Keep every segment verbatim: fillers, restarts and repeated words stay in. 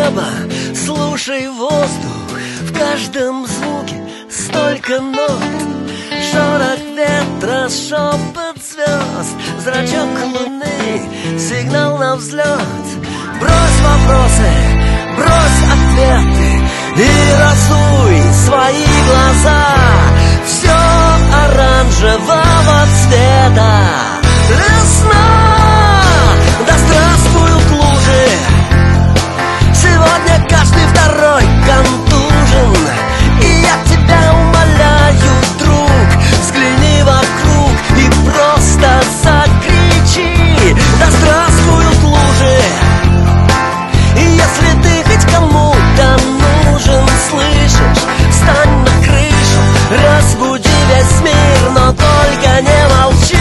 небо, слушай воздух, в каждом звуке столько нот. Шорох ветра, шепот звезд, зрачок луны, сигнал на взлет. Брось вопросы, брось ответы и разуй свои глаза. Все оранжевого цвета. Весна! Да здравствуют лужи! Сегодня каждый второй контужен. И я тебя умоляю, друг, взгляни вокруг и просто закричи: да здравствуют лужи! И если ты хоть кому-то нужен, слышишь, встань на крышу, разбуди весь мир, но только не молчи.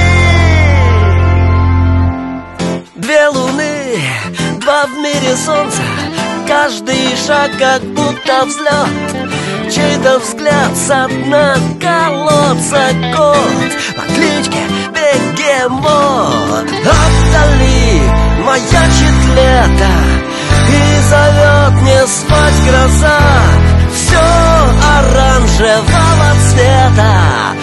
Две луны, два в мире солнца, каждый шаг как будто взлет. Чей-то взгляд со дна колодца, кот по кличке Бегемот. Вдали маячит лето и зовет не спать гроза. Все оранжевого цвета.